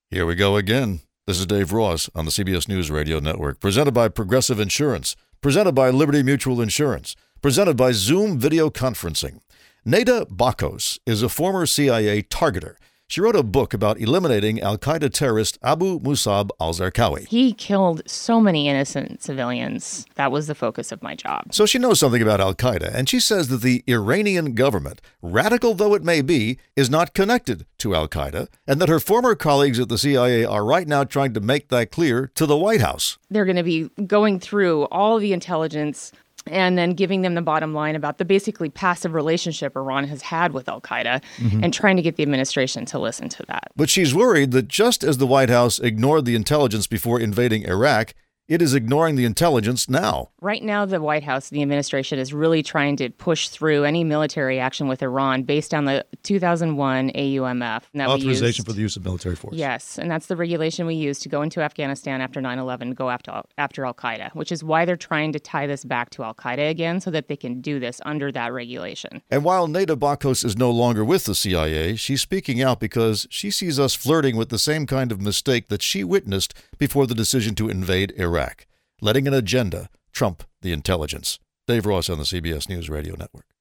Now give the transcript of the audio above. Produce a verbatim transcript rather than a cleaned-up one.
Here we go again. This is Dave Ross on the C B S News Radio Network, presented by Progressive Insurance, presented by Liberty Mutual Insurance, presented by Zoom Video Conferencing. Neda Bakos is a former C I A targeter. She wrote a book about eliminating al-Qaeda terrorist Abu Musab al-Zarqawi. He killed so many innocent civilians. That was the focus of my job. So she knows something about al-Qaeda, and she says that the Iranian government, radical though it may be, is not connected to al-Qaeda, and that her former colleagues at the C I A are right now trying to make that clear to the White House. They're going to be going through all the intelligence and then giving them the bottom line about the basically passive relationship Iran has had with al-Qaeda mm-hmm. and trying to get the administration to listen to that. But she's worried that just as the White House ignored the intelligence before invading Iraq, it is ignoring the intelligence now. Right now, the White House, the administration, is really trying to push through any military action with Iran based on the two thousand one A U M F. Authorization for the use of military force. Yes, and that's the regulation we used to go into Afghanistan after nine eleven, go after, after al-Qaeda, which is why they're trying to tie this back to al-Qaeda again so that they can do this under that regulation. And while Neda Bakos is no longer with the C I A, she's speaking out because she sees us flirting with the same kind of mistake that she witnessed before the decision to invade Iraq, letting an agenda trump the intelligence. Dave Ross on the C B S News Radio Network.